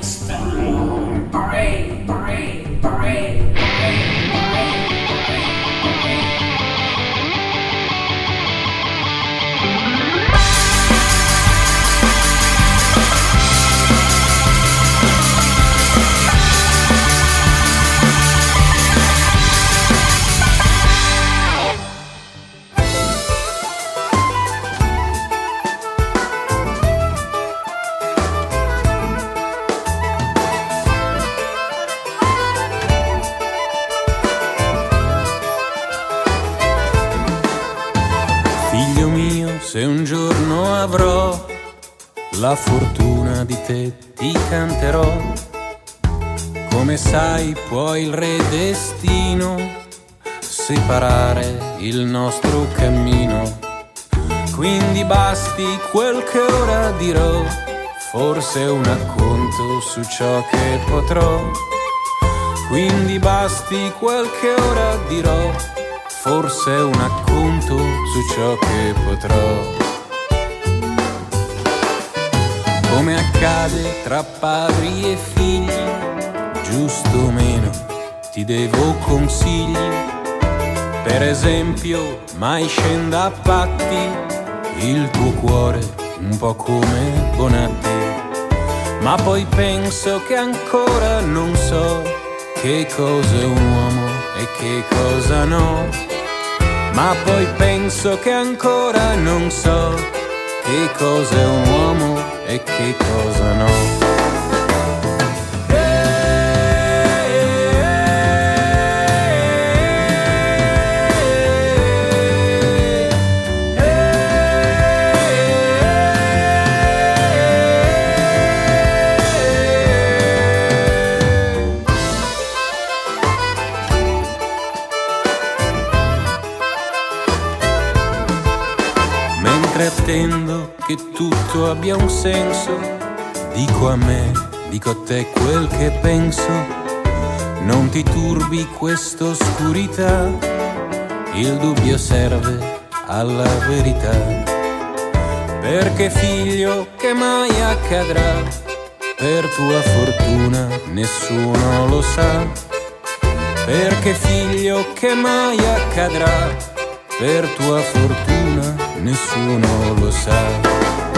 gangsta. Parade, parade, parade, parade, parade. Se un giorno avrò la fortuna di te, ti canterò. Come sai, può il re destino separare il nostro cammino. Quindi basti quel che ora dirò, forse un racconto su ciò che potrò. Quindi basti quel che ora dirò, forse un racconto su ciò che potrò. Come accade tra padri e figli, giusto o meno, ti devo consigli. Per esempio, mai scenda a patti il tuo cuore, un po' come Bonatti. Ma poi penso che ancora non so che cosa è un uomo e che cosa no. Ma poi penso che ancora non so che cosa è un uomo e che cosa no. Attendo che tutto abbia un senso, dico a me, dico a te quel che penso. Non ti turbi questa oscurità, il dubbio serve alla verità. Perché figlio, che mai accadrà? Per tua fortuna nessuno lo sa. Perché figlio, che mai accadrà? Per tua fortuna nessuno lo sa.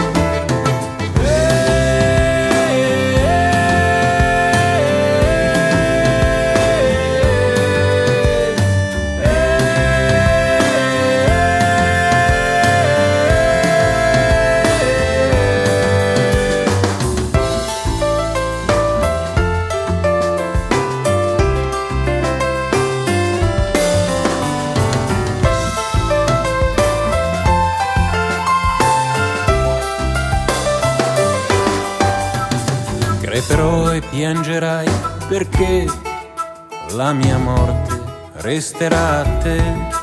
Creperò e piangerai perché la mia morte resterà a te.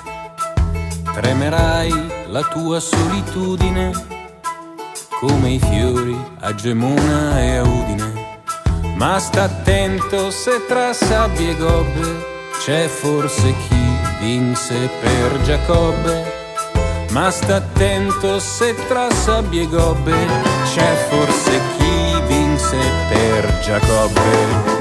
Tremerai la tua solitudine come i fiori a Gemona e a Udine. Ma sta attento se tra sabbie e gobbe c'è forse chi vinse per Giacobbe. Ma sta attento se tra sabbie e gobbe c'è forse chi vinse per Giacobbe.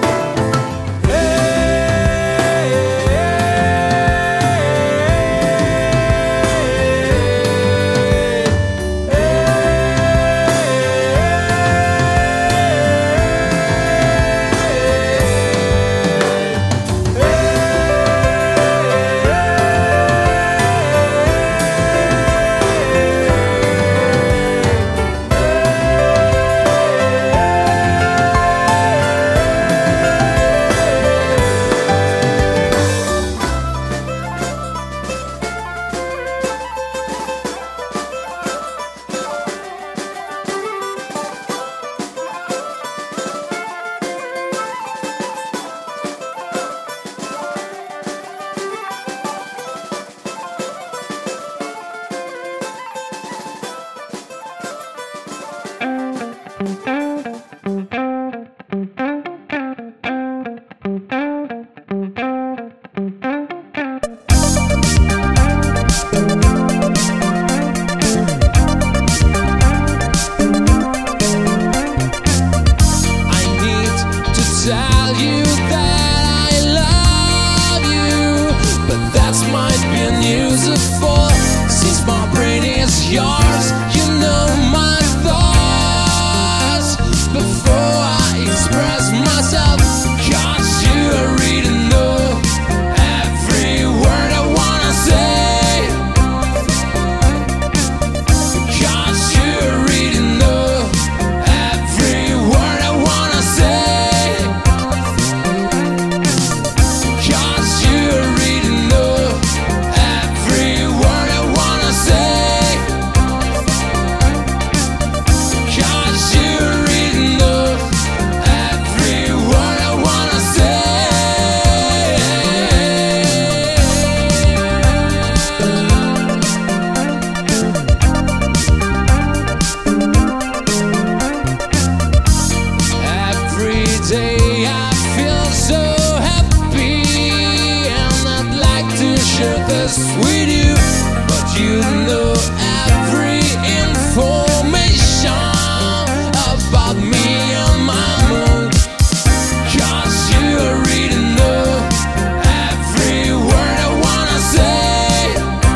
just with you, but you know every information about me and my mood. 'Cause you already know every word I wanna say.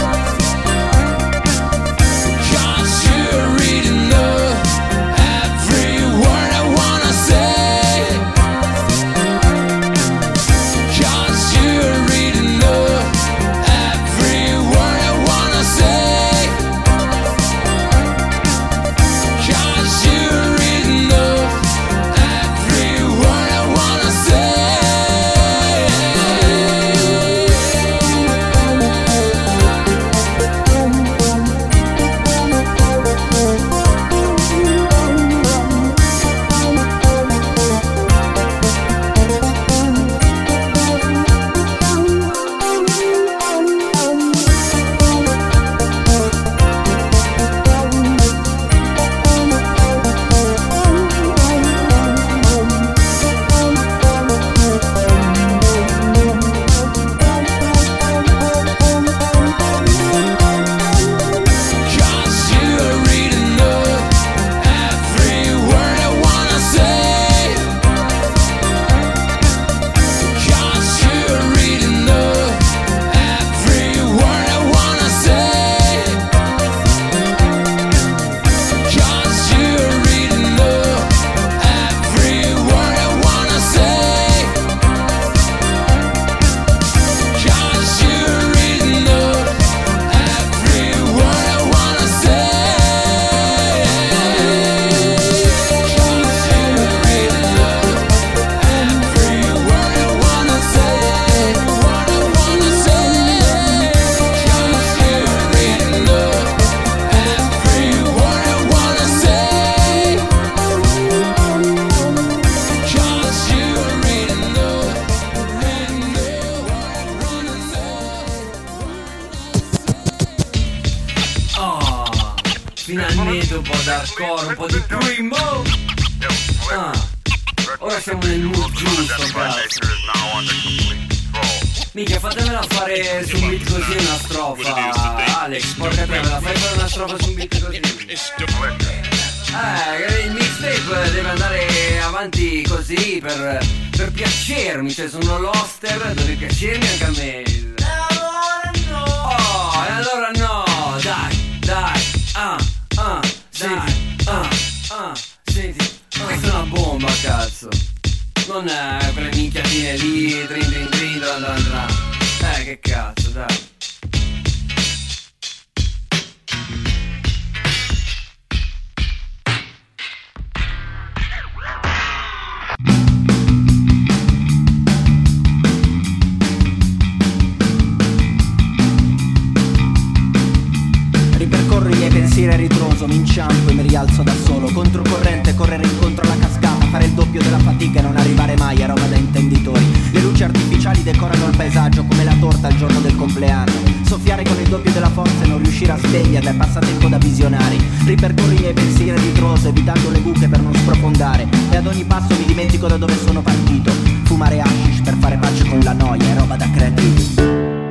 'Cause you already know every word I wanna say. 'Cause you already know every word I wanna say. 'Cause you already know every word I wanna say. Cause you already know every word I wanna say. Cause you already know every word I wanna say. Cause you already know every word I wanna say. Cause you already know every word I wanna say. Cause you already know every word I wanna say. What I wanna say. Cause you already know every word I wanna say. Cause you already know Oh, finalmente un po' d'hardcore, un po' di primo. Ora siamo nel mood giusto, cazzo. Mica, fatemela fare su un beat così una strofa. Alex, porca te, me la fai fare una strofa su un beat così? Il mixtape deve andare avanti così per piacermi, cioè sono l'hoster, deve piacermi anche a me. E allora no, dai, senti, questa è una bomba, cazzo. Non è quelle minchiatine lì, drin, che cazzo, dai. Ripercorro i miei pensieri a ritroso, mi inciampo e mi rialzo da solo. Controcorrente, correre incontro alla cascata, fare il doppio della fatica e non arrivare mai a roba da intenditori. Le luci artificiali decorano il paesaggio come la torta il giorno del compleanno. Soffiare con il doppio della forza e non riuscire a svegliarla è passatempo da visionari. Ripercorro i miei pensieri a ritroso, evitando le buche per non sprofondare. E ad ogni passo mi dimentico da dove sono partito. Fumare hashish per fare pace con la noia è roba da creativi.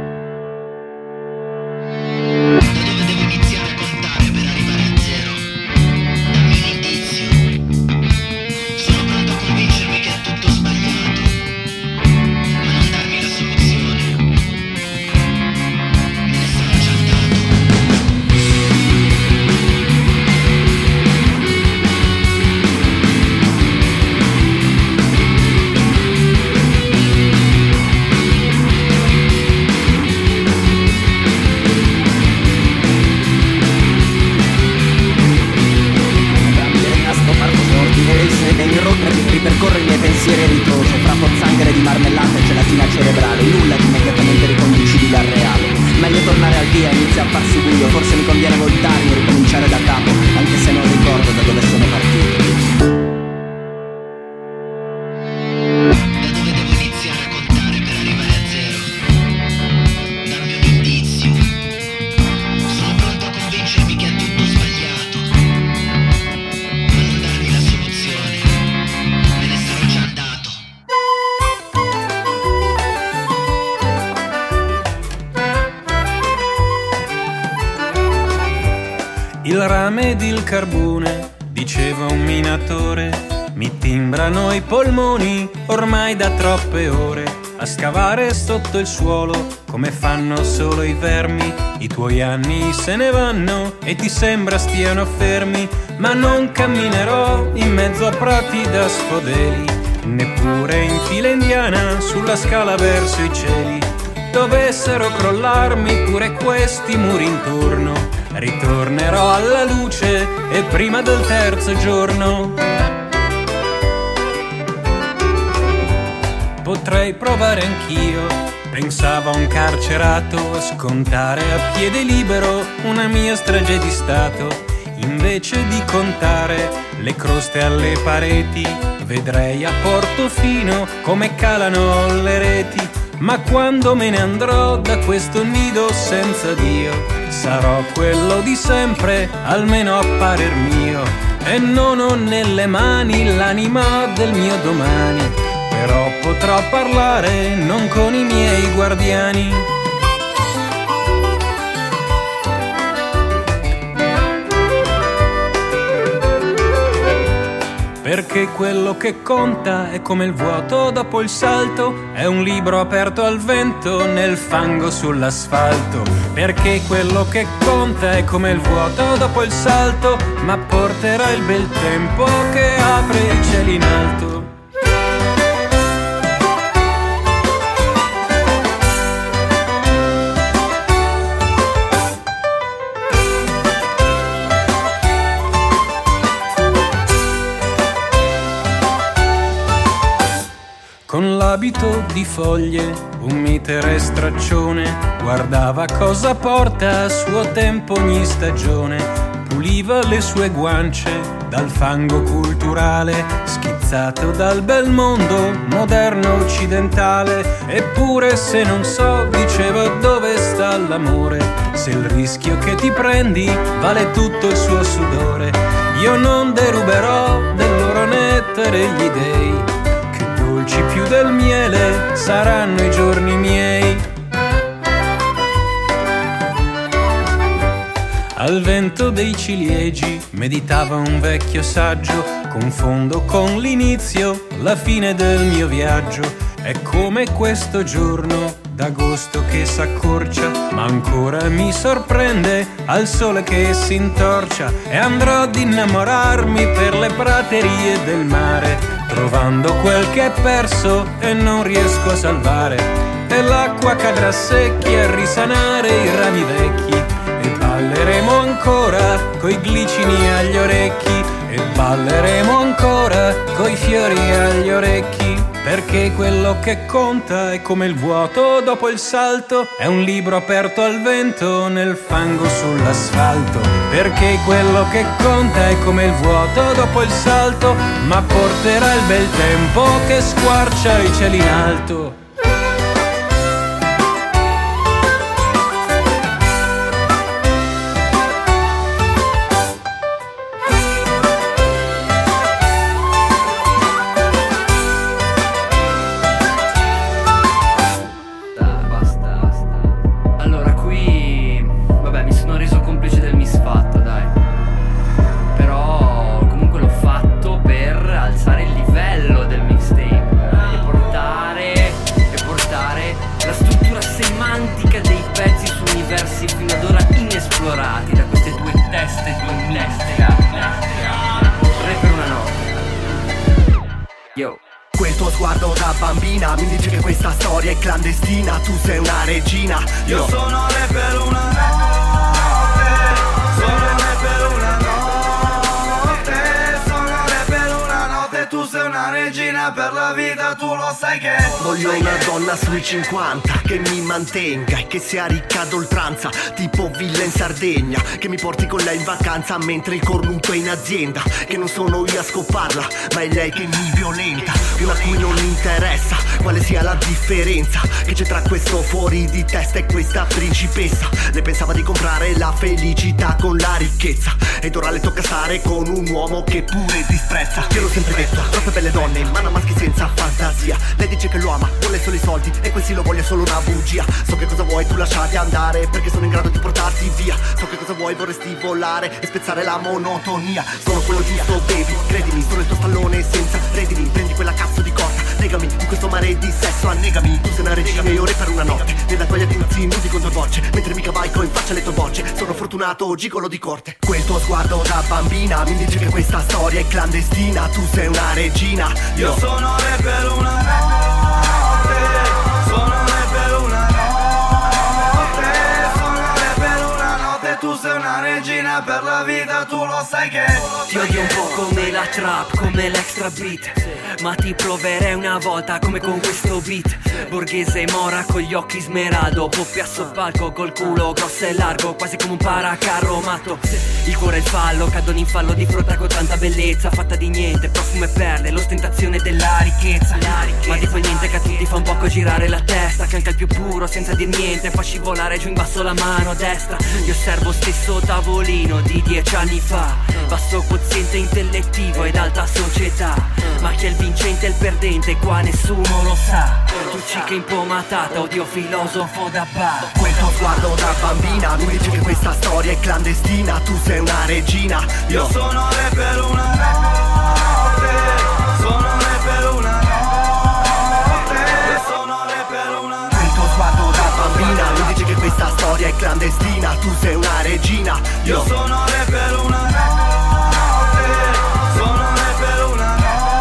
Ripercorro i miei pensieri a ritroso, fra pozzanghere di marmellata e gelatina cerebrale, nulla di immediatamente riconducibile al reale. Meglio tornare al via, inizia a farsi buio, forse mi conviene voltarmi e ricominciare da capo, anche se non ricordo da dove sono partito. Da dove devo iniziare a contare per arrivare a zero? Dammi un indizio. Sono pronto a convincermi che è tutto sbagliato, ma non darmi la soluzione. Me ne starò già rame ed il carbone, diceva un minatore, mi timbrano i polmoni ormai da troppe ore a scavare sotto il suolo come fanno solo i vermi. I tuoi anni se ne vanno e ti sembra stiano fermi, ma non camminerò in mezzo a prati da sfodeli, neppure in fila indiana sulla scala verso i cieli. Dovessero crollarmi pure questi muri intorno, ritornerò alla luce e prima del terzo giorno potrei provare anch'io, pensavo a un carcerato, a scontare a piede libero una mia strage di stato. Invece di contare le croste alle pareti, vedrei a Portofino come calano le reti. Ma quando me ne andrò da questo nido senza Dio, sarò quello di sempre, almeno a parer mio, e non ho nelle mani l'anima del mio domani. Però potrò parlare non con i miei guardiani. Perché quello che conta è come il vuoto dopo il salto, è un libro aperto al vento nel fango sull'asfalto. Perché quello che conta è come il vuoto dopo il salto, ma porterà il bel tempo che apre i cieli in alto. Con l'abito di foglie, un mitere straccione, guardava cosa porta a suo tempo ogni stagione. Puliva le sue guance dal fango culturale, schizzato dal bel mondo moderno occidentale. Eppure se non so, diceva, dove sta l'amore, se il rischio che ti prendi vale tutto il suo sudore. Io non deruberò del loro nettare gli dei, dolci più del miele saranno i giorni miei. Al vento dei ciliegi meditava un vecchio saggio, confondo con l'inizio la fine del mio viaggio. È come questo giorno d'agosto che s'accorcia, ma ancora mi sorprende al sole che si intorcia. E andrò ad innamorarmi per le praterie del mare, trovando quel che è perso e non riesco a salvare. E l'acqua cadrà secchia a risanare i rami vecchi, e balleremo ancora coi glicini agli orecchi, e balleremo ancora coi fiori agli orecchi. Perché quello che conta è come il vuoto dopo il salto, è un libro aperto al vento nel fango sull'asfalto. Perché quello che conta è come il vuoto dopo il salto, ma porterà il bel tempo che squarcia i cieli in alto. Quel tuo sguardo da bambina mi dice che questa storia è clandestina. Tu sei una regina, io sono re per una notte. Sono re per una notte. Sono re per una notte. Tu sei una regina per la vita, tu lo sai che voglio una donna sui 50 che mi mantenga e che sia ricca ad oltranza, tipo villa in Sardegna, che mi porti con lei in vacanza mentre il cornuto è in azienda. Che non sono io a scoparla, ma è lei che mi violenta, una a cui non interessa quale sia la differenza che c'è tra questo fuori di testa e questa principessa. Lei pensava di comprare la felicità con la ricchezza, ed ora le tocca stare con un uomo che pure disprezza. Io l'ho sempre detto, troppe belle donne, ma maschi senza fantasia. Lei dice che lo ama, vuole solo i soldi, e questi lo voglia solo una bugia. So che cosa vuoi, tu lasciati andare, perché sono in grado di portarti via. So che cosa vuoi, vorresti volare e spezzare la monotonia. Sono quello giusto, baby, credimi, sono il tuo stallone senza redini. Prendi quella cazzo di corda, legami in questo mare di sesso, annegami. Tu sei una regina e io re per una notte, nella toia di uzzi nudi con due gocce, mentre mi cavalco in faccia le tue bocce. Sono fortunato, gigolo di corte. Quel tuo sguardo da bambina mi dice che questa storia è clandestina. Tu sei una regina, io sono re per una notte. Sono re per una notte. Sono re per una notte. Tu sei una regina per la vita, tu lo sai che ti odio un po' come la trap, come l'extra beat, ma ti proverei una volta come con questo beat. Borghese mora con gli occhi smeraldo, poppia sul palco col culo grosso e largo, quasi come un paracarro matto. Il cuore è il fallo, cadono in fallo di fronte con tanta bellezza, fatta di niente, profumo e perle, l'ostentazione della ricchezza. Ma di quel niente che a tutti fa un poco girare la testa, che anche il più puro senza dir niente fa scivolare giù in basso la mano a destra. Io osservo stesso tavolino di 10 anni fa, basso quoziente intellettivo ed alta società, ma chi è il vincente e il perdente qua nessuno lo sa. Tu cica impomatata, odio filosofo da bar. Quel tuo sguardo da bambina mi dice che questa storia è clandestina. Tu sei una regina, io sono re per una notte. Sono re per una notte. Io sono re per una notte. Quel tuo sguardo da bambina mi dice che questa storia è clandestina. Tu sei una regina, io sono re per una notte. Sono re per una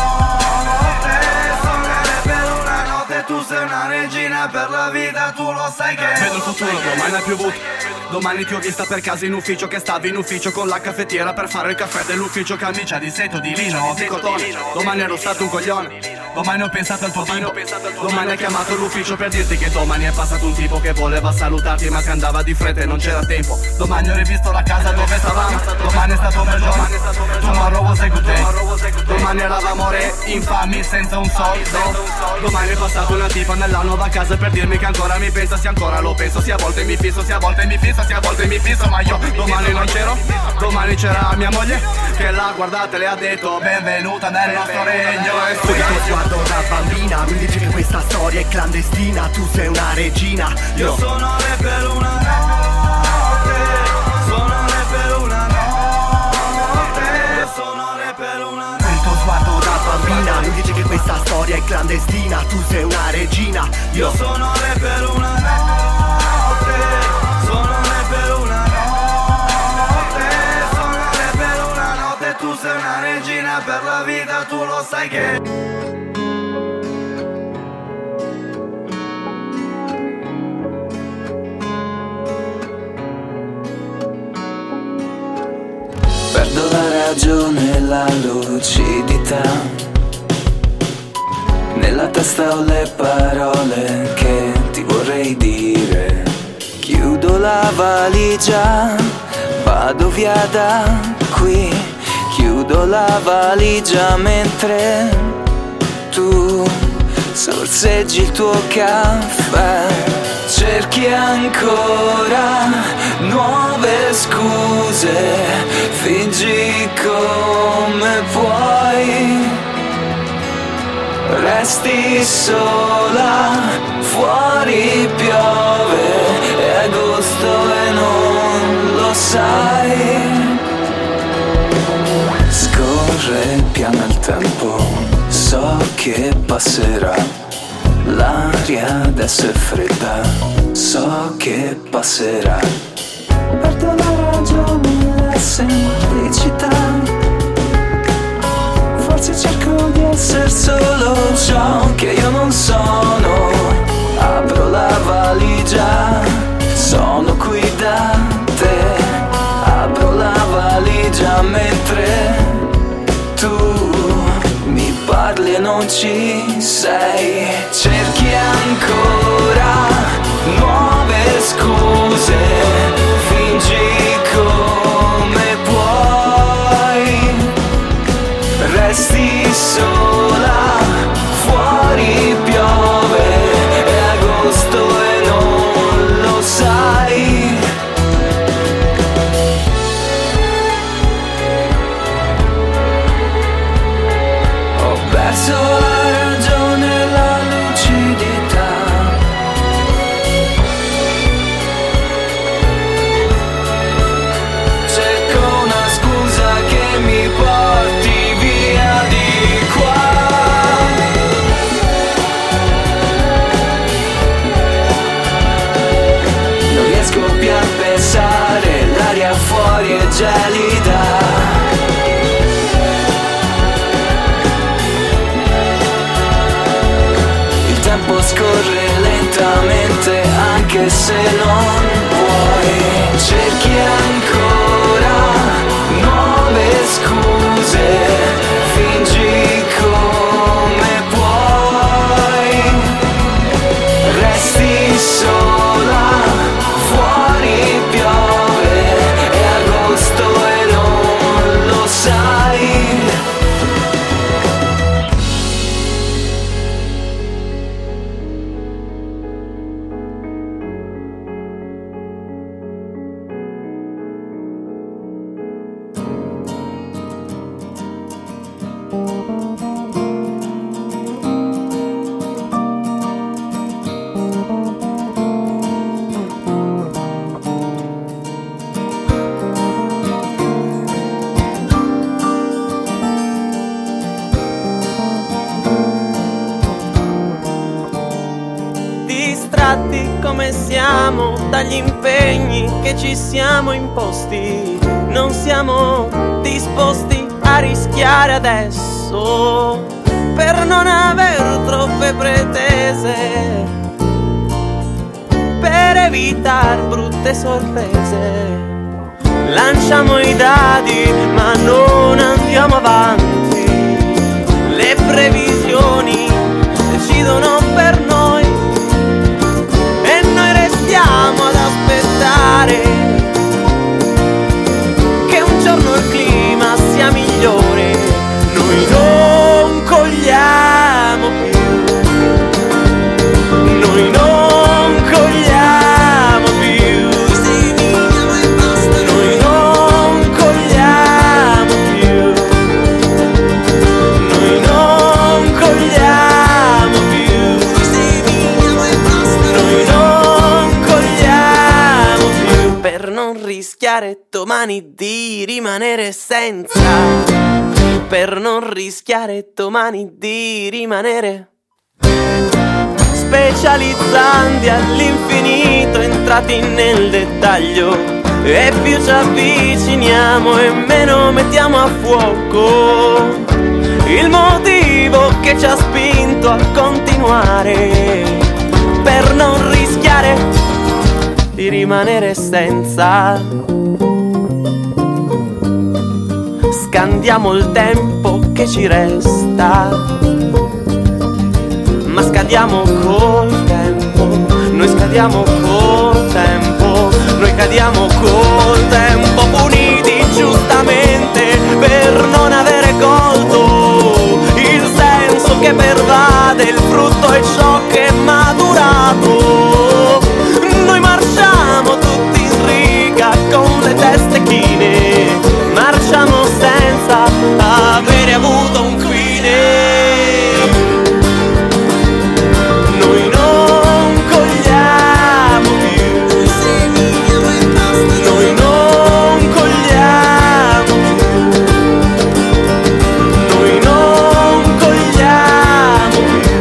notte. Sono re per una notte. Tu sei una regina per la vita, tu lo sai che vedo il futuro, domani non hai più avuto. Domani ti ho vista per caso in ufficio, che stavi in ufficio con la caffettiera per fare il caffè dell'ufficio, camicia di seto, di lino, di cotone. Domani ero stato un coglione, domani ho pensato al tuo tipo. Domani hai chiamato l'ufficio per dirti che domani è passato un tipo che voleva salutarti ma si andava di fretta e non c'era tempo. Domani ho rivisto la casa dove stavamo, domani è stato un bel giorno, tomorrow was a good day. Domani eravamo re, infami, senza un soldo. Domani è passata una tipa nella nuova casa per dirmi che ancora mi pensa, se ancora lo penso, se a volte mi fisso, se a volte mi fisso, se a volte mi fisso, ma io domani non c'ero. Domani c'era mia moglie che l'ha guardata e le ha detto benvenuta nel nostro regno. E quel tuo sguardo da bambina mi dice che questa storia è clandestina. Tu sei una regina, io sono re per una notte. Sono re per una notte. Io sono re per una notte. Quel tuo sguardo da bambina mi dice che questa storia è clandestina. Tu sei una regina, io sono re per una notte. Sono re per una notte. Sono re per una notte. Tu sei una regina per la vita, tu lo sai che perdo la ragione e la lucidità. Nella testa ho le parole che ti vorrei dire. Chiudo la valigia, vado via da qui. Chiudo la valigia mentre tu sorseggi il tuo caffè. Cerchi ancora nuove scuse, fingi come puoi. Resti sola, fuori piove, è agosto e non lo sai. Scorre piano il tempo, so che passerà. L'aria adesso è fredda, so che passerà. Perdo la ragione e la semplicità. Forse cerco di essere solo ciò che io non sono. Apro la valigia, sono qui da te. Apro la valigia mentre tu mi parli e non ci sei. Cerchi ancora nuove scuse, fingi come puoi. Resti sola, fuori piove. anche se non puoi. Cerchi ancora nuove scuse, fingi come puoi. Resti sola, fuori piove, è agosto e non lo sai. Distratti come siamo dagli impegni che ci siamo imposti, non siamo disposti a rischiare adesso per non aver troppe pretese, per evitare brutte sorprese. Lanciamo i dadi ma non andiamo avanti, le previsioni decidono per noi e noi restiamo ad aspettare che un giorno il clima sia migliore. Noi non cogliamo più, noi non cogliamo più, noi non cogliamo più, noi non cogliamo più, noi non cogliamo più, per non rischiare domani di rimanere senza, per non rischiare domani di rimanere specializzanti all'infinito, entrati nel dettaglio, e più ci avviciniamo e meno mettiamo a fuoco il motivo che ci ha spinto a continuare, per non rischiare di rimanere senza. Scandiamo il tempo che ci resta, ma scadiamo col tempo, noi scadiamo col tempo, noi cadiamo col tempo, puniti giustamente per non avere colto il senso che pervade il frutto e ciò che è maturato. Noi marciamo tutti in riga con le teste chine, marciamo senza avere avuto un fine. Noi non cogliamo più, noi non cogliamo più, noi non cogliamo più,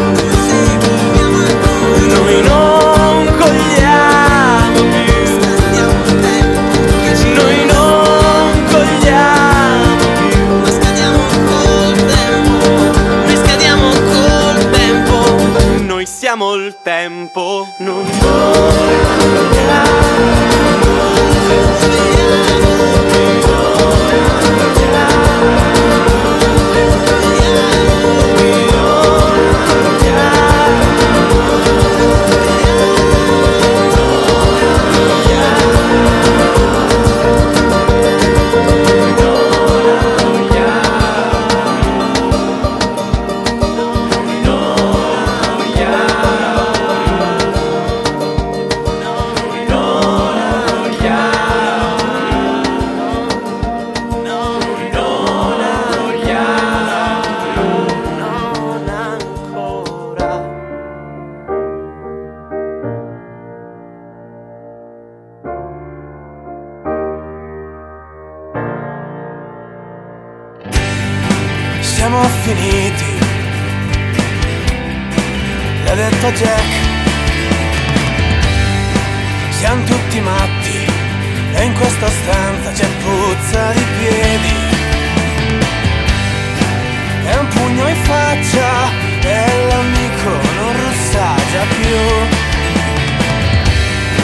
noi non cogliamo più, noi non cogliamo più, noi scadiamo col tempo, noi siamo il tempo, noi siamo finiti, l'ha detto Jack. Siamo tutti matti e in questa stanza c'è puzza di piedi e un pugno in faccia e l'amico non russa già più.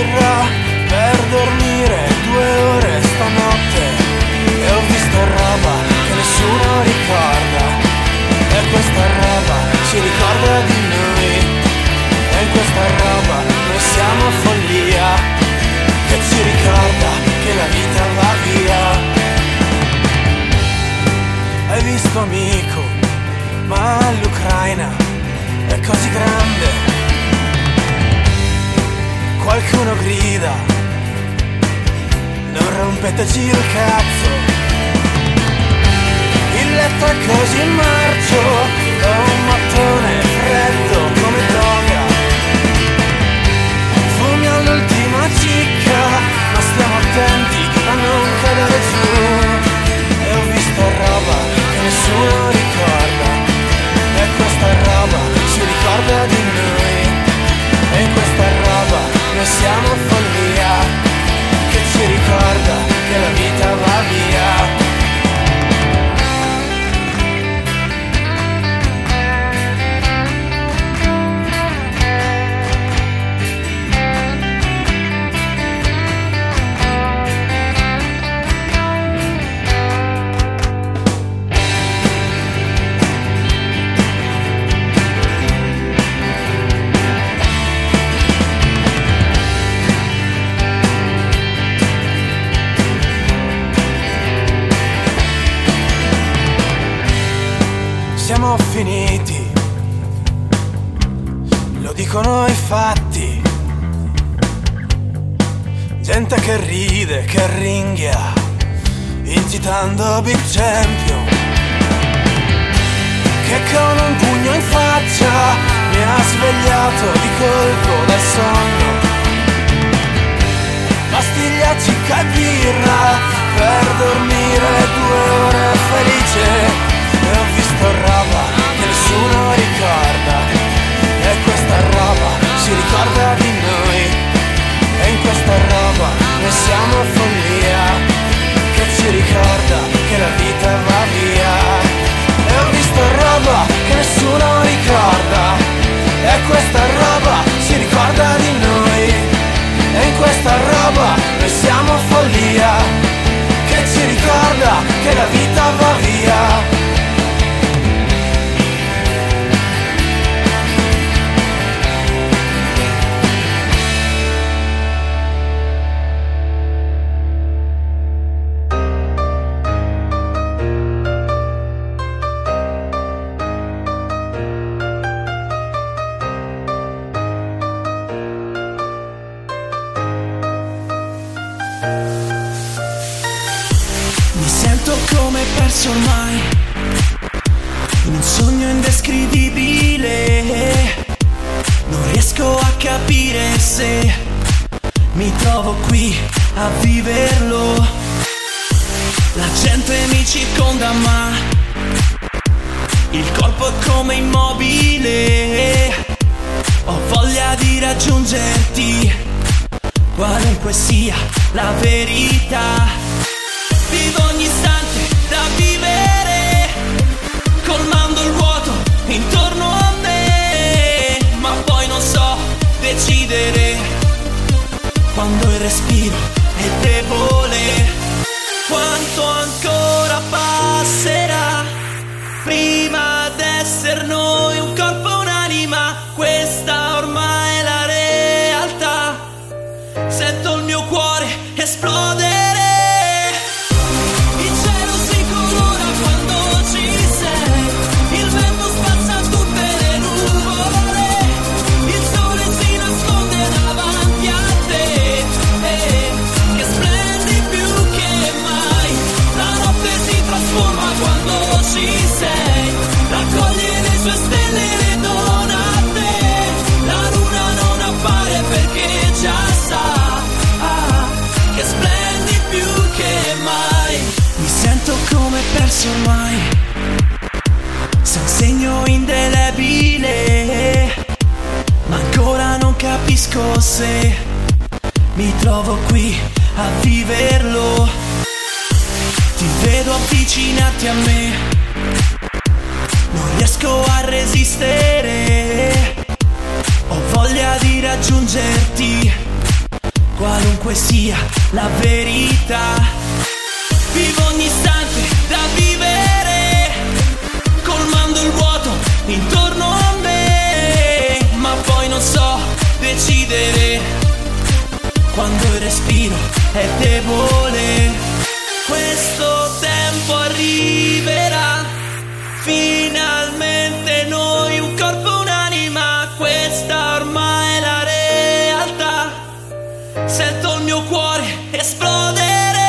birra per dormire 2 ore stanotte. E ho visto roba che nessuno ricorda, e questa roba ci ricorda di noi. E in questa roba noi siamo follia, che ci ricorda che la vita va via. Hai visto amico, ma l'Ucraina è così grande. Qualcuno grida, non rompeteci il cazzo. Il letto è così marcio, ho un mattone freddo come toga. Fumiamo l'ultima cicca, ma stiamo attenti a non cadere giù. E ho visto roba che nessuno ricorda, e questa roba ci ricorda di noi. E in questa roba noi siamo follia, che ci ricorda che la vita va via. Siamo finiti, lo dicono i fatti. Gente che ride, che ringhia, incitando Big Champion, che con un pugno in faccia mi ha svegliato di colpo dal sonno. Pastiglia, cicca e birra per dormire 2 ore felice. E ho visto roba che nessuno ricorda, e questa roba ci ricorda di noi. E in questa roba noi siamo follia, che ci ricorda che la vita va via. E ho visto roba che nessuno ricorda, e questa roba ci ricorda di noi. E in questa roba noi siamo follia, che ci ricorda che la vita va via. Ormai in un sogno indescrivibile, non riesco a capire se mi trovo qui a viverlo. La gente mi circonda ma il corpo è come immobile. Ho voglia di raggiungerti, qualunque sia la verità. Vivo ogni istante da vivere, colmando il vuoto intorno a me, ma poi non so decidere quando il respiro è debole. Quanto ancora passerà prima d'essere noi un corpo e un'anima? Questa ormai è la realtà. Sento il mio cuore esplodere. Ormai sei un segno indelebile, ma ancora non capisco se mi trovo qui a viverlo. Ti vedo avvicinarti a me, non riesco a resistere. Ho voglia di raggiungerti, qualunque sia la verità. Vivo ogni istante da vivere, colmando il vuoto intorno a me, ma poi non so decidere quando il respiro è debole. Questo tempo arriverà, finalmente noi un corpo, un'anima, questa ormai è la realtà. Sento il mio cuore esplodere.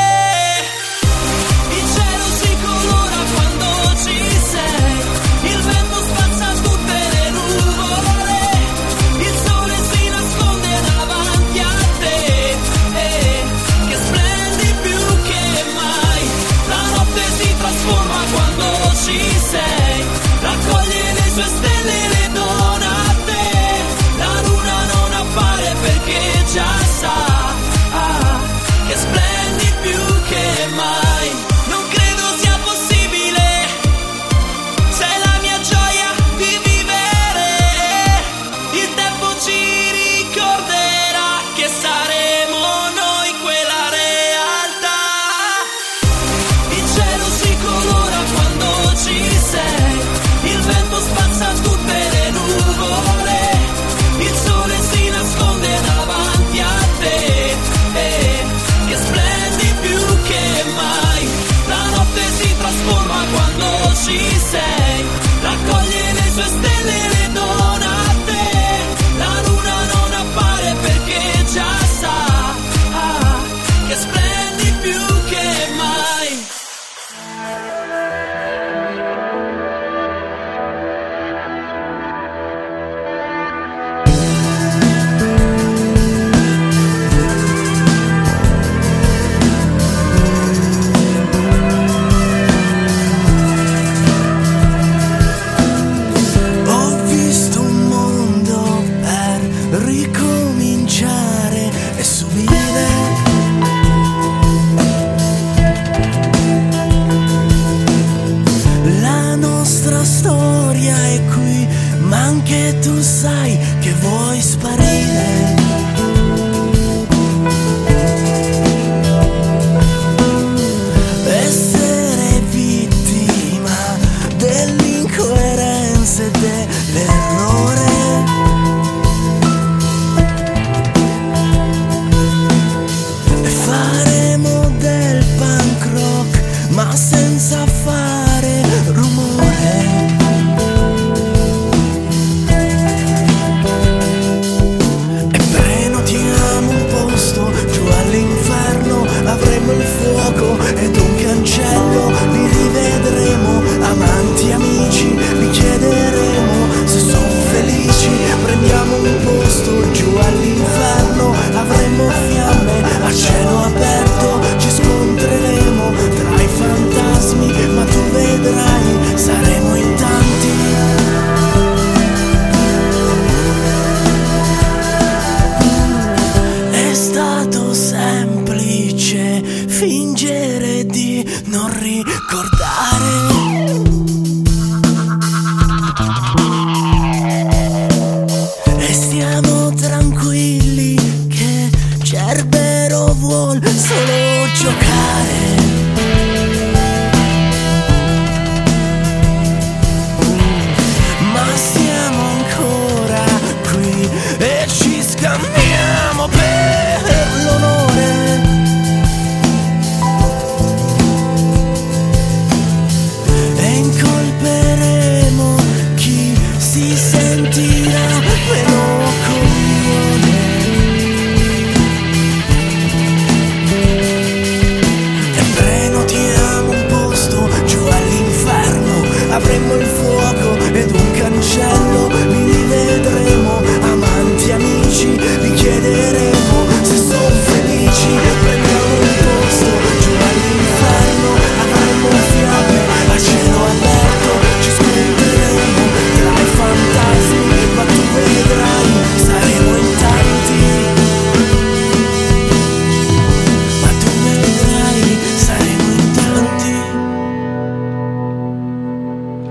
Il cielo si colora quando ci sei, il vento spazza tutte le nuvole, il sole si nasconde davanti a te, che splendi più che mai. La notte si trasforma quando ci sei, raccoglie le sue stelle e le dona a te. La luna non appare perché già sa che splendi più che mai. Non credo sia possibile, sei la mia gioia di vivere. Il tempo ci ricorderà che saremo noi quella realtà. Il cielo si colora quando ci sei, il vento spazza tutte le nuvole, il sole si nasconde davanti a te, che splendi più che mai. La notte si trasforma quando ci sei, raccoglie le sue stelle e le dona a te. La luna non appare perché già sa che splendi più che mai. Ho visto un mondo per ricominciare e subire la nostra storia è qui, ma anche tu sai che vuoi sparire. Essere vittima dell'incoerenza e dell'errore. E faremo del punk rock, ma senza fare rumore. E prenotiamo un posto giù all'inferno, avremo il fuoco ed un cancello, li rivedremo, amanti, amici, li chiederemo se sono felici. Prendiamo un posto giù all'inferno, avremo fiamme a cielo aperto, ci scontreremo tra i fantasmi, ma tu vedrai, saremo in tanti. È stato semplice fingere di non ricordare. E stiamo tranquilli che Cerbero vuol solo giocare. Ma siamo ancora qui e ci scambiamo per l'onore. E incolperemo chi si sentirà meno coglione. E prenotiamo un posto giù all'inferno, avremo il fuoco ed un cancello, li rivedremo, amanti, amici, li chiederemo se sono felici. Prendiamo un posto giù all'inferno, avremo fiamme a cielo aperto, ci scontreremo tra i fantasmi, ma tu vedrai, saremo in tanti. Ma tu vedrai, saremo in tanti.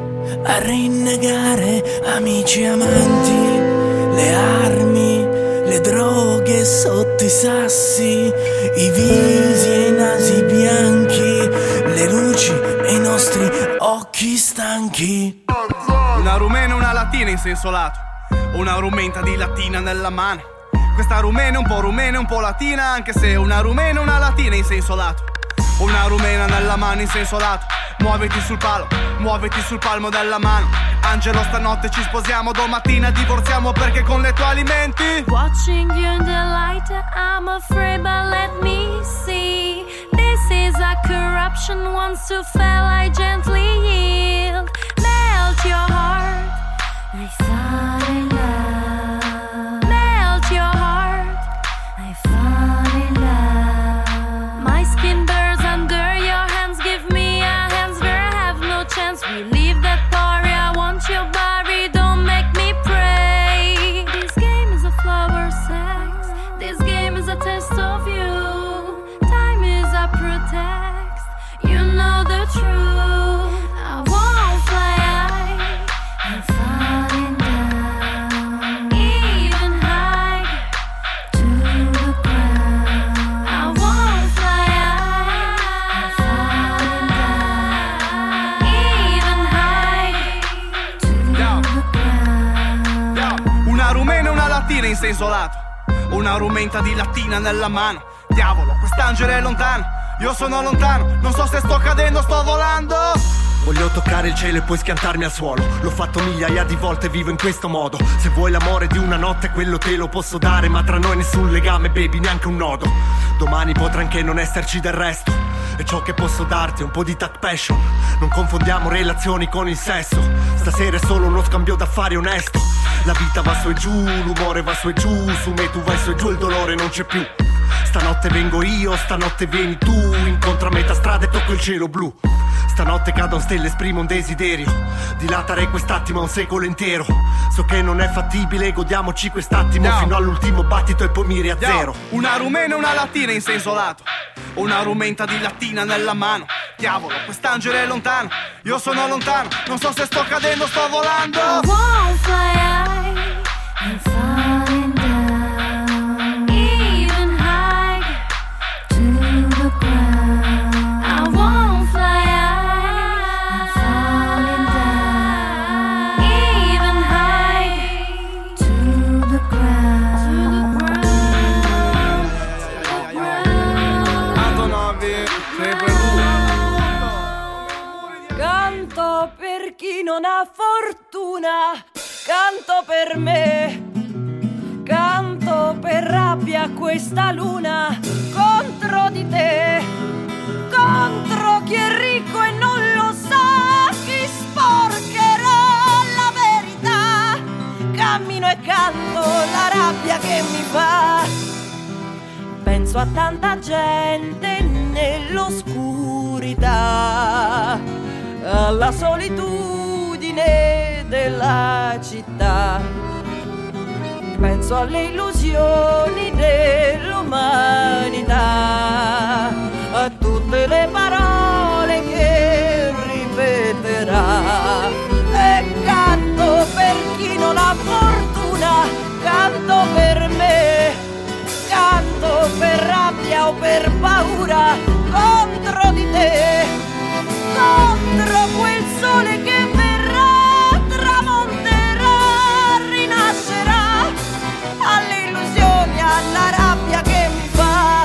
A rinnegare amici e amanti, le armi, le droghe sotto i sassi, i visi e i nasi bianchi, le luci e i nostri occhi stanchi. Una rumena e una latina in senso lato, una rumenta di latina nella mano. Questa rumena è un po' latina, anche se una rumena e una latina in senso lato. Una rumena nella mano in senso lato. Muoviti sul palmo della mano. Angelo, stanotte ci sposiamo, domattina divorziamo perché con le tue alimenti. Watching you in the light, I'm afraid, but let me see. This is a corruption, wants to fail, I gently yield. Melt your heart, I fall in love. Melt your heart, I fall in love. My skin burns under your hands, give me a hands where I have no chance. We leave that party, I want your body, don't make me pray. This game is a flower sex, this game is a test of you. Time is a pretext, you know the truth. I won't fly high, I'm falling down. Even high to the ground. I won't fly high, I'm falling down. Even high to the ground. Una rumena e una latina in senso lato, una rumenta di latina nella mano. Diavolo, quest'angelo è lontano, io sono lontano, non so se sto cadendo, sto volando. Voglio toccare il cielo e poi schiantarmi al suolo. L'ho fatto migliaia di volte, vivo in questo modo. Se vuoi l'amore di una notte, quello te lo posso dare, ma tra noi nessun legame, baby, neanche un nodo. Domani potrà anche non esserci del resto, e ciò che posso darti è un po' di tag passion. Non confondiamo relazioni con il sesso, stasera è solo uno scambio d'affari onesto. La vita va su e giù, l'umore va su e giù, su me tu vai su e giù, il dolore non c'è più. Stanotte vengo io, stanotte vieni tu, incontro a metà strada e tocco il cielo blu. Stanotte cadono stelle, esprimo un desiderio, dilatare quest'attimo a un secolo intero. So che non è fattibile, godiamoci quest'attimo fino all'ultimo battito e poi mi riazzero. Una rumena e una latina in senso lato, una rumenta di latina nella mano. Diavolo, quest'angelo è lontano, io sono lontano, non so se sto cadendo, sto volando. I won't fly high, I'm falling down. Even high to the ground. I won't fly high, I'm falling down. Even high to the ground. Antonovi, Canto per chi non ha fortuna, canto per me, canto per rabbia questa luna contro di te, contro chi è ricco e non lo sa, chi sporcherà la verità. Cammino e canto la rabbia che mi fa, penso a tanta gente nell'oscurità, alla solitudine della città, penso alle illusioni dell'umanità, a tutte le parole che ripeterà, e canto per chi non ha fortuna, canto per me, canto per rabbia o per paura contro di te, contro quel sole che verrà, tramonterà, rinascerà, alle illusioni, alla rabbia che mi fa.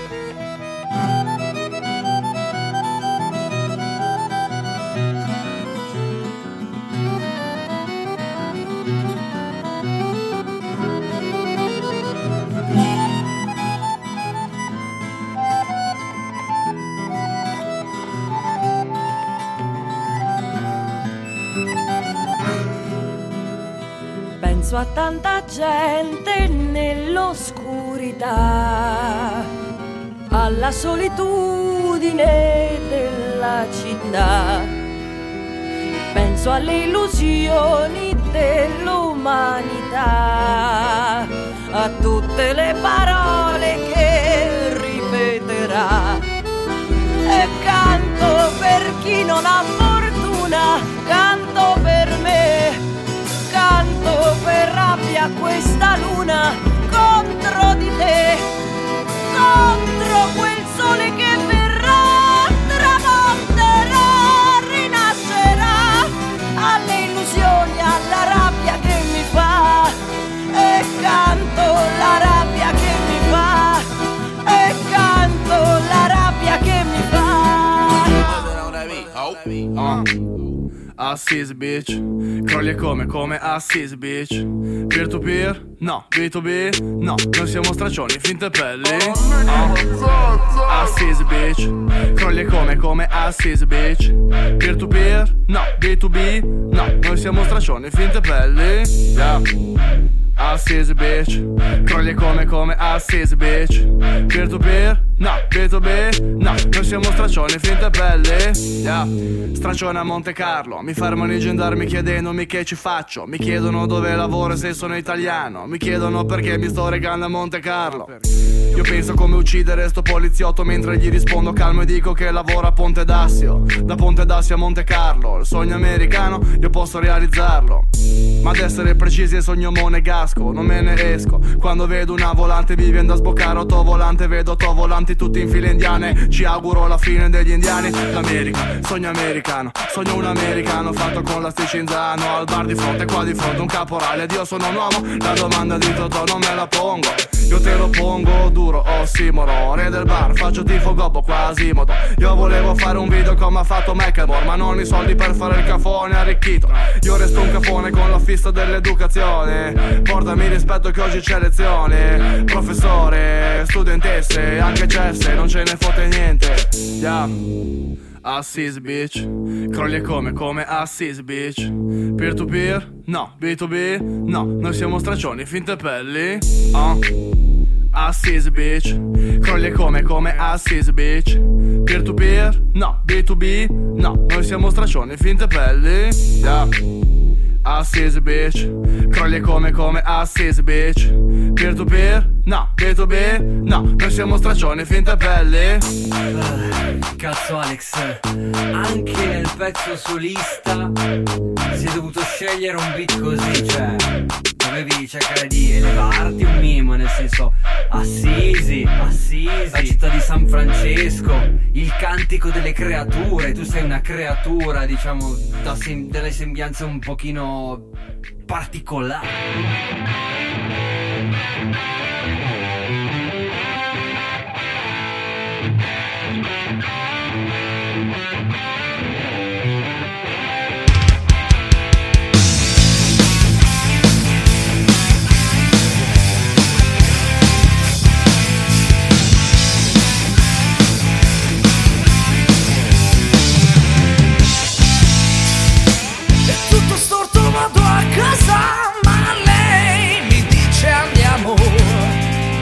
Penso a tanta gente nell'oscurità, alla solitudine della città, penso alle illusioni dell'umanità, a tutte le parole che ripeterà, e canto per chi non ha fortuna, canto per me, canto per rabbia questa luna Assis bitch, crolli e come Assis bitch. Peer to peer? No. B2B? No. Noi siamo straccioni, finte pelli. Assis bitch, crolli e come Assis bitch. Peer to peer? No. B2B? No. Noi siamo straccioni, finte pelli. Yeah. Assis bitch, crolli e come Assis bitch. Peer to peer? No. B2B? No. Noi siamo straccioni, finte pelli. Yeah. Straccione a Monte Carlo, mi fermano i gendarmi chiedendomi che ci faccio. Mi chiedono dove lavoro e se sono italiano. Mi chiedono perché mi sto recando a Monte Carlo. Io penso come uccidere sto poliziotto mentre gli rispondo calmo e dico che lavoro a Ponte d'Assio. Da Ponte d'Assio a Monte Carlo, il sogno americano io posso realizzarlo. Ma ad essere precisi è sogno monegasco, non me ne esco. Quando vedo una volante mi viene da sboccare autovolante. Vedo autovolanti tutti in file indiane. Ci auguro la fine degli indiani. L'America, sogno americano, sogno un americano fatto con la sticinzano. Al bar di fronte, qua di fronte un caporale. Ed io sono un uomo, la domanda di Totò non me la pongo. Io te lo pongo duro, ossimoro. Re del bar, faccio tifo gobbo, quasi modo. Io volevo fare un video come ha fatto Macklemore, ma non i soldi per fare il cafone arricchito. Io resto un cafone con la fissa dell'educazione. Portami rispetto che oggi c'è lezione. Professore, studentesse, anche cesse, non ce ne fotte niente. Yeah. Assis bitch, crolli e come Assis bitch. Peer to peer? No. B2B? No. Noi siamo straccioni, finte pelli. Assis bitch, crolli e come Assis bitch. Peer to peer? No. B2B? No. Noi siamo straccioni, finte pelli. Yeah. Assis bitch, crolli e come Assis bitch. Peer to peer? No. B2B? No. Noi siamo straccioni, finte pelli. Cazzo Alex, anche nel pezzo solista si è dovuto scegliere un beat così, cioè dovevi cercare di elevarti un minimo, nel senso Assisi, la città di San Francesco, il cantico delle creature. Tu sei una creatura, diciamo, delle sembianze un pochino particolari. Tutto storto, vado a casa, ma lei mi dice andiamo.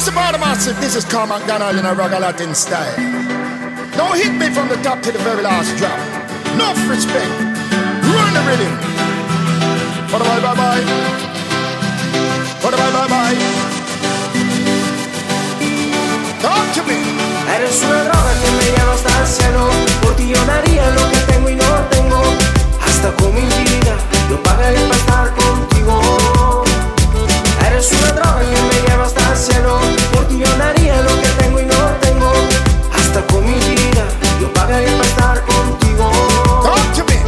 Mr. Baltimore, this is Carl McDonald in a rock Latin style. Don't hit me from the top to the very last drop. Enough respect. Run the rhythm. For the bye bye bye. For the bye bye bye. Talk to me. Eres una droga que me lleva hasta el cielo. Por ti yo daría lo que tengo y no tengo. Hasta con mi vida yo pagaría para estar contigo. Eres una droga que me lleva hasta el cielo. Por ti yo daría lo que tengo y no tengo. Hasta con mi vida yo pagaría para estar contigo. Talk to me.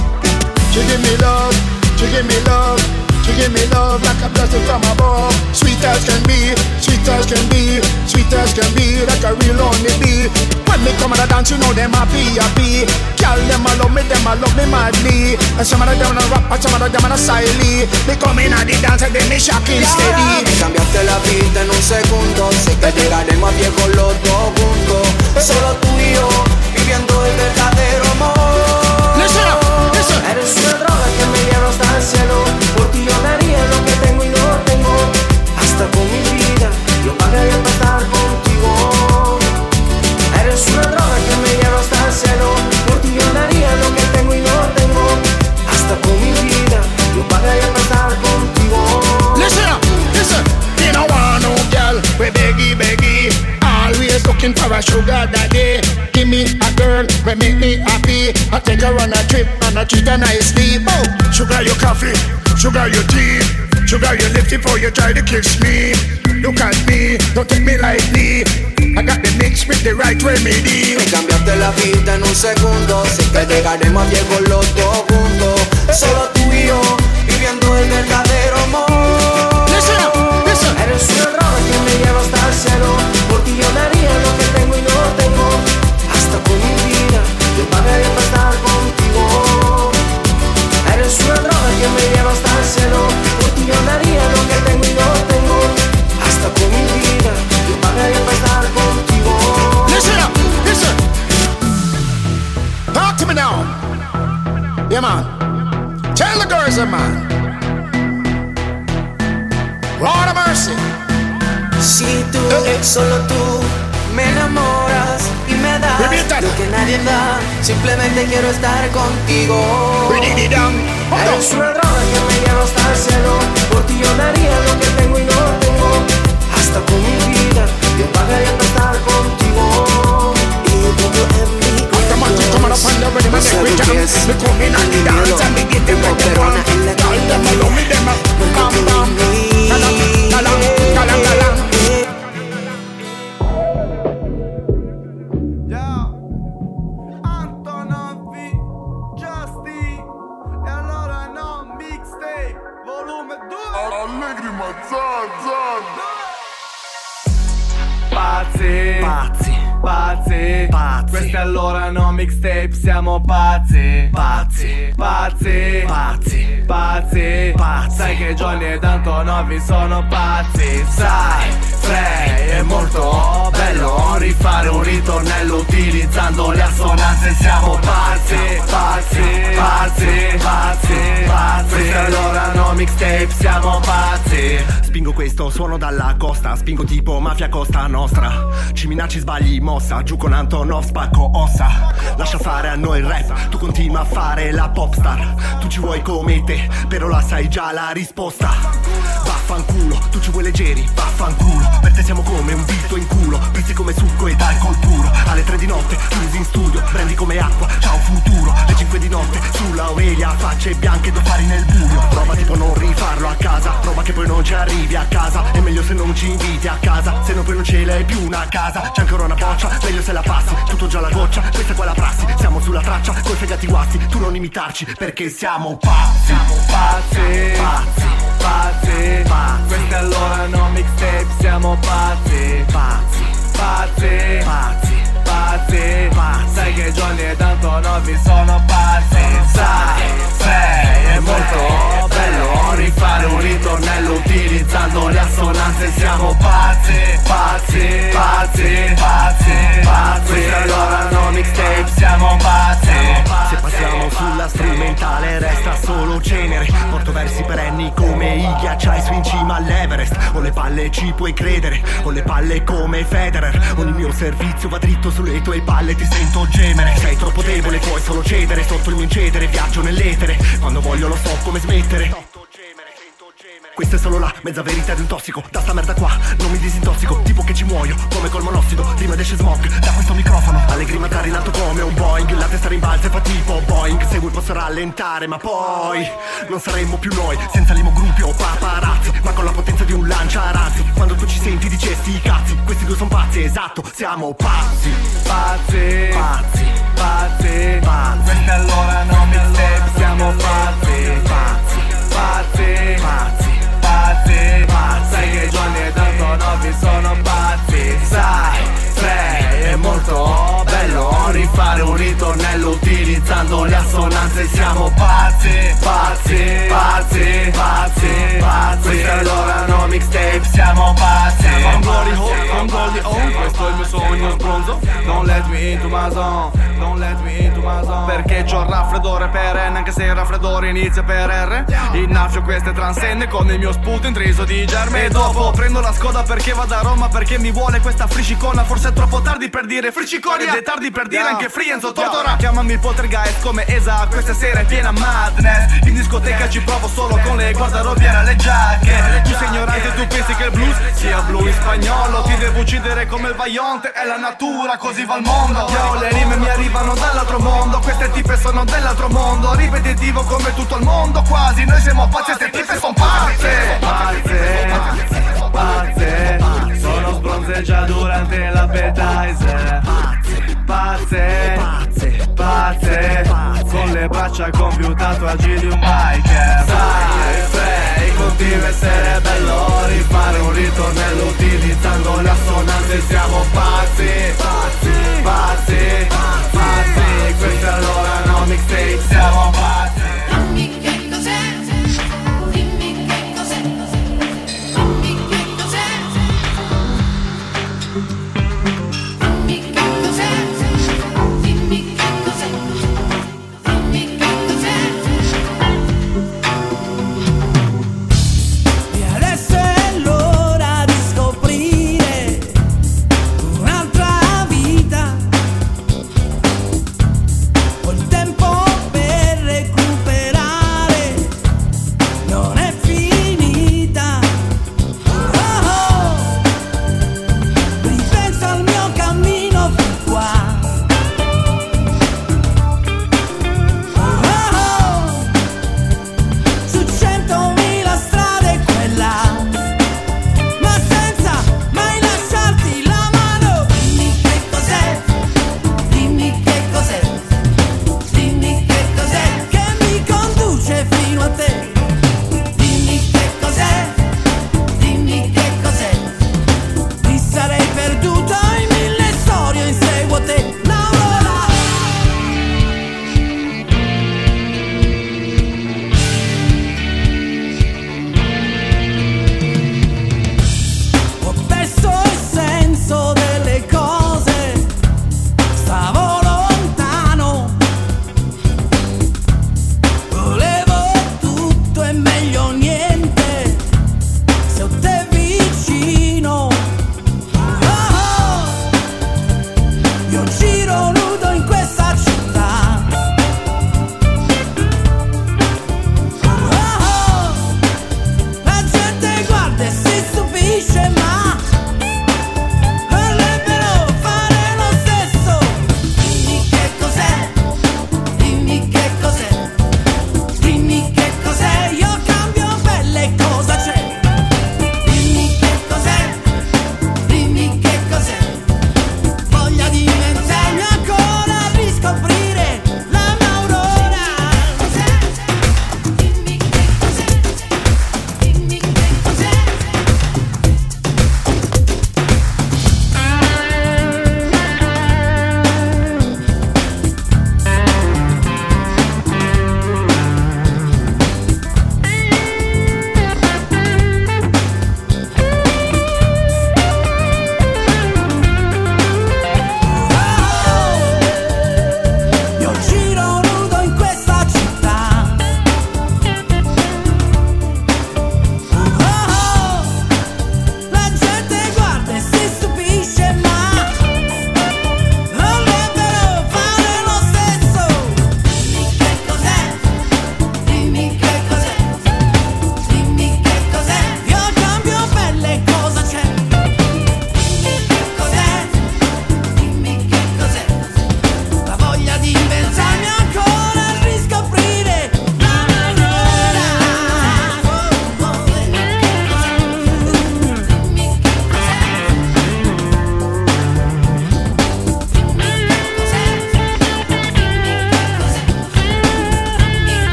You give me love, you give me love, you give me love like a blessing from above. Sweet as can be, sweet as can be, sweet as can be, like a real only bee. When me come and I dance, you know them happy, happy. Girl, them a love me madly. And some of them a rap, and some of them a siley. They come in and they dance and then they shocking steady. Me cambiaste la vida en un segundo. Sé que llegaremos a viejos los dos juntos. Solo tú y yo, viviendo el verdadero amor. Listen up, listen. Eres una droga que me lleva hasta el cielo. Por ti yo daría lo que tengo y no tengo. Hasta con mi vida yo pagaría para estar contigo. Eres una droga que me lleva hasta el cielo. Por ti yo daría lo que tengo y no tengo. Hasta con mi vida yo pagaría para estar contigo. Listen up, listen. You don't want no girl, we beggy, beggy. Always looking for a sugar daddy. Give me a girl, we make me happy. I take her on a trip and I treat her nicely. Oh, sugar your coffee, sugar your tea, sugar your lips before you try to kiss me. Look at me, don't take me lightly. I got the mix with the right remedy. Me cambiaste la vida en un segundo. Sé que llegaremos a viejos los dos juntos. Solo tú y yo, viviendo el verdadero amor. Listen up, listen. Eres una droga que me lleva hasta el cielo. Por ti yo daría lo que tengo y no tengo. Hasta con mi vida yo pagaría para estar contigo. Eres una droga que me lleva hasta el cielo. Por ti yo daría lo que tengo y no tengo. Hasta con mi vida yo pagaría para estar contigo. Listen up, listen. Talk to me now. Yeah, man. Tell the girls, man. Lord of mercy. Si tú, solo tú, me enamoras y me das lo que nadie da. Simplemente quiero estar contigo. Eres una droga que me lleva hasta el cielo. Por ti yo daría lo que tengo y no tengo. Hasta con mi vida yo pagaría para estar contigo. Y todo en mi cuerpo. No sé lo que es. Me corona en la Pazzi, pazzi, pazzi, pazzi. Questa allora no mixtape, siamo pazzi, pazzi, pazzi, pazzi, pazzi, pazzi. Sai che Johnny e tanto Novi sono pazzi. Sai, Frey è molto bello rifare un ritornello utilizzando le assonanze. Siamo pazzi, pazzi, pazzi, pazzi, pazzi. Questa allora no mixtape, siamo pazzi. Spingo questo suono dalla costa, spingo tipo mafia costa nostra. Ci minacci sbagli mossa, giù con Antonov spacco ossa. Lascia fare a noi il rap, tu continua a fare la popstar. Tu ci vuoi come te, però la sai già la risposta. Vaffanculo, tu ci vuoi leggeri, vaffanculo. Per te siamo come un dito in culo, visti come succo ed alcol puro. Alle 3 di notte, chiusi in studio, prendi come acqua, ciao futuro. Le 5 di notte, sull'Aurelia, facce bianche, dopari nel buio. Prova tipo non rifarlo a casa, prova che poi non ci arrivi a casa. È meglio se non ci inviti a casa, se no poi non ce l'hai più una casa. C'è ancora una boccia, meglio se la passi, tutto già la goccia, questa è qua la prassi. Siamo sulla traccia, coi fegati guasti, tu non imitarci, perché siamo pazzi. Siamo pazzi, pazzi, pazzi, pazzi. Questa è allora no mixtape, siamo pazzi, pazzi, pazzi, pazzi, pazzi, pazzi. Sai che Johnny e tanto Novi sono pazzi. Sai, sei, è molto bello rifare un ritornello utilizzando le assonanze. Siamo pazzi, pazzi, pazzi, pazzi, pazzi. Questa allora no mixtape, siamo pazzi. Se passiamo sulla questa strumentale resta solo cenere. Porto versi perenni come i ghiacciai su in cima all'Everest. Ho le palle, ci puoi credere, ho le palle come Federer. Ogni mio servizio va dritto sulle tue palle, ti sento gemere. Sei troppo debole, puoi solo cedere. Sotto il mio incedere, viaggio nell'etere. Quando voglio lo so come smettere. Questa è solo la mezza verità di un tossico. Da sta merda qua non mi disintossico. Tipo che ci muoio come col monossido. Prima esce smog da questo microfono. Allegri matare in alto come un Boeing. La testa rimbalza e fa tipo Boeing. Se vuoi posso rallentare ma poi non saremmo più noi senza limo gruppi o paparazzi, ma con la potenza di un lanciarazzi. Quando tu ci senti dici sti cazzi. Questi due son pazzi, esatto, siamo pazzi. Pazzi, pazzi, pazzi, pazzi. Questa allora non mi stai, siamo pazzi. Pazzi, pazzi, pazzi, pazzi, pazzi. Sai che Johnny ed Antonovi sono pazzi. Sai, sei, è molto bello rifare un ritornello utilizzando le assonanze. Siamo pazzi, pazzi, pazzi, pazzi, pazzi. Questa allora no mixtape, siamo pazzi. Con Glory Hole, con Goldie Home, questo è il mio sogno sbronzo. Don't let me into my zone, don't let me into my zone. Perché c'ho il raffreddore perenne, anche se il raffreddore inizia per R. Innafio queste transenne con il mio sputo intriso di germe. E dopo prendo la Skoda perché vado a Roma, perché mi vuole questa fricicona. Forse è troppo tardi per dire fricicona ed è tardi per dire anche Frienzo Tortora. Chiamami Poltergeist come Esa, questa sera è piena madness. In discoteca ci provo solo con le guardarobiere alle giacche. Tu sei ignorante, tu pensi che il blues sia blu in spagnolo. Ti devo uccidere come il Vaionte, è la natura, così va il mondo. Yo, le rime mi arrivano dall'altro mondo. Queste tipe sono dell'altro mondo. Ripetitivo come tutto il mondo quasi. Noi siamo pazzi, queste tipe sono pazze. Pazze, pazze. Sono sbronze già durante l'appetizer. Pazze, pazze, pazze. Con le braccia con tatuaggi di un biker. Sai, sei, continua a essere bello rifare un ritornello utilizzando le assonanze. Siamo pazzi, pazzi, pazzi, pazzi. Questa allora no mixtape, siamo pazzi. Dimmi che cos'è, dimmi che cos'è, dimmi che cos'è, dimmi che cos'è, dimmi che cos'è, dimmi che cos'è. E adesso è l'ora di scoprire un'altra vita. Ho il tempo per recuperare, non è finita. Oh, oh. Ripenso al mio cammino fin qua. Oh, oh. Su 100.000 strade quella, ma senza mai lasciarti la mano. Dimmi che cos'è, dimmi che cos'è, dimmi che cos'è che mi conduce fino a te.